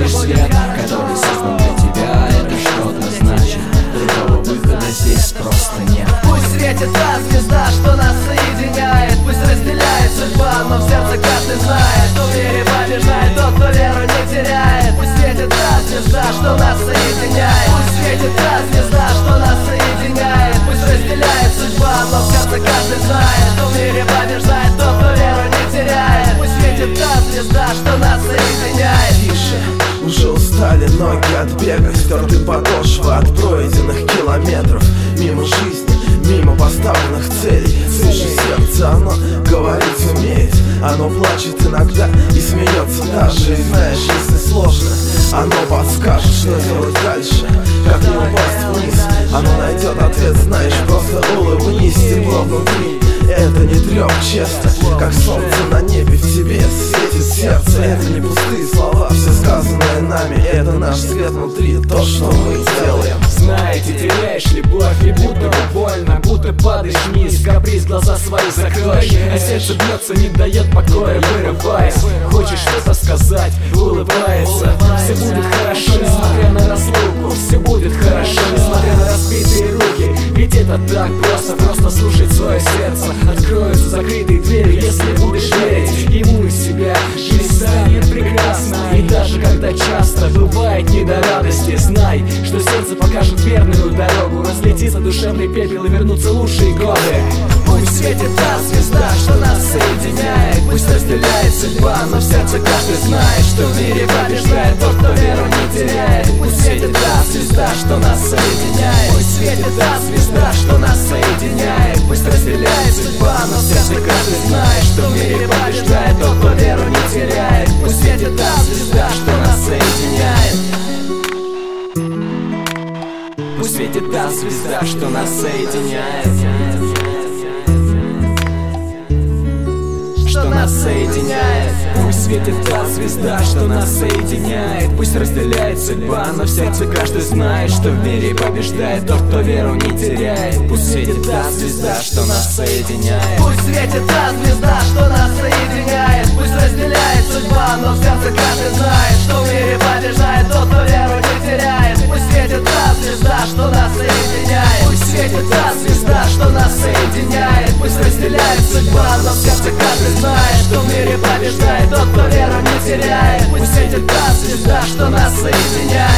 будешь свет, который создан для тебя. Это что-то значит, другого выхода здесь просто нет. Пусть светит та звезда, что нас соединяет. Пусть разделяет судьба, но в сердце каждый знает, что в мире побеждает тот, кто веру не теряет. Пусть светит та звезда, что нас соединяет. Пусть светит та звезда, что нас соединяет. Пусть разделяет судьба, но в сердце каждый знает, что в мире побеждает тот, кто веру не теряет. Пусть светит та звезда, что нас соединяет. Тише, уже устали ноги от бега, стерты подошвы от пройденных километров. Мимо жизни, мимо поставленных целей. Слушай сердце, оно говорить умеет. Оно плачет иногда и смеется даже. И знаешь, если сложно, оно подскажет, что делать дальше, как не упасть вниз. Оно найдет ответ, знаешь, просто улыбнись. Тепло внутри, это не трёх, честно, как солнце на небе в тебе светит сердце. Это не пустые слова, все сказанное нами. Это наш свет внутри, то, что мы делаем. Знаете, теряешь любовь, и будто бы больно, будто падаешь вниз. Каприз, глаза свои закроешь, а сердце бьется, не дает покоя, вырываясь. Хочешь что-то сказать, улыбается. Все будет хорошо, несмотря на разлуку. Все будет хорошо, несмотря на разбитые руки. Ведь это так просто, просто слушать свое сердце. Откроются закрытые двери, если будешь верить ему и себя. Жизнь станет прекрасна, и даже когда часто бывает не до радости, знай, что сердце покажет верную дорогу. Разлетится душевный пепел и вернутся лучшие годы. Пусть светит та звезда, что нас соединяет. Пусть разделяет судьба, но в сердце каждый знает, что в мире побеждает тот, кто веру не теряет. Пусть светит та звезда, что нас соединяет. Пусть светит та звезда, что нас соединяет. Пусть разделяет судьба, но в сердце каждый знает, что в мире побеждает тот, кто веру не теряет. Пусть светит та звезда, что нас соединяет. Пусть светит та звезда, что нас соединяет. Что нас соединяет. Пусть светит та звезда, что нас соединяет. Пусть разделяет судьба, но в сердце каждый знает, что в мире побеждает тот, кто веру не теряет. Пусть светит та звезда, что нас соединяет. Пусть светит та звезда, что нас соединяет. Пусть разделяет судьба, но в сердце каждый знает, что в мире побеждает тот, кто веру не теряет. Пусть светит та звезда, что нас соединяет. Пусть светит та звезда, что нас соединяет. Пусть разделяет судьба, но в сердце каждый знает, что в мире побеждает тот, кто веру не теряет. Пусть светит та звезда, что нас соединяет.